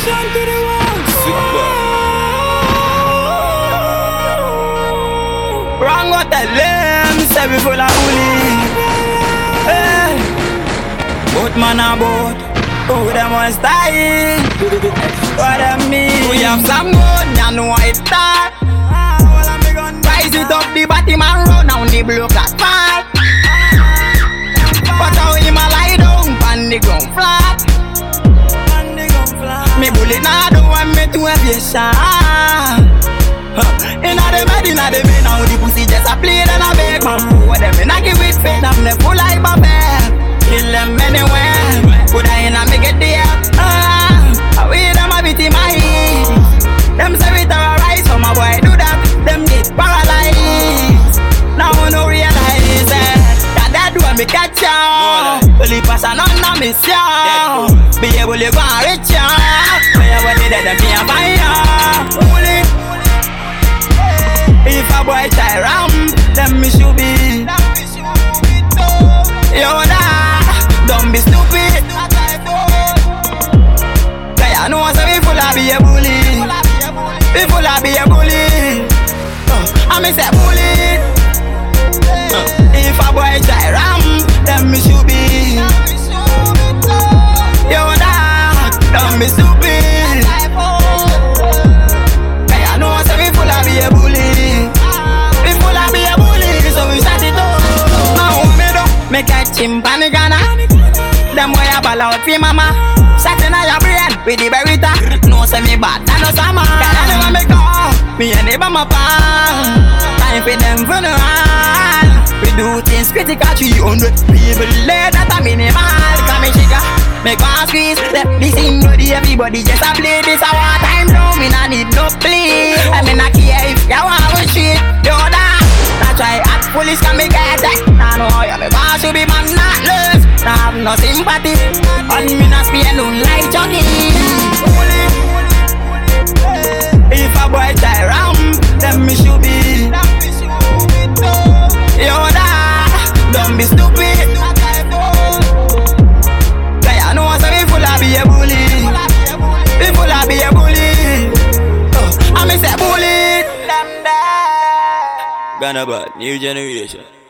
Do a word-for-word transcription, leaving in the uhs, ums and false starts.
Nation to the world. Super. Wrong what I them, say we full of bully. Hey. Both man and boat, who them want style? What them mean? We have some gun, you know what it's start. Rise it up, the body man run down the block like fall. But how him a lie down, pan the ground flat. Me bullet now don't want me to aviation. Inna the bed, inna the bed, now the pussy just a play and a beg man. What them inna give it faith, I'm the full like a bear. Kill them anywhere, put I inna make it there. Ah, we them a bit in my head. Them say we terrorize, so my boy do that. Them get paralyzed. Now I no realize eh, that that when me catch ya, only pass on a mission. Be able to go and reach ya. When you want it, then me a find ya. Only if a boy try ram, then me should be. Yo nah, don't be stupid. Cause I know say we full of be a bully. We full of be a bully. I me say bully. If a boy try ram, then me should be. Yo nah, don't be stupid. Cause I know say we full of be a bully. We full of be a bully, so we shut it up. Now me do make a chimpanzee Ghana. Them boy a ball out fi mama. Shot inna your brain with the berita. No say me bad, I know some man. Can I never make up? Me and the bama pan. Time for them funeral. We do things critical. three hundred people late, that a minimal. Come me chica, make one squeeze. Let the scene ready, everybody just a play. This a war time now, me nah need no play. I mean I care if you want to shit. Yo da, I try at police can me get that. Nah no, you me boss to be man not less. Nah have no sympathy. On me not spend no like Johnny. If a boy try ram, then me should be. Yo da, don't be stupid. Cause I know say we full of be a bully. We full of be a bully. Oh, I me say bully. Ghana bad, new generation.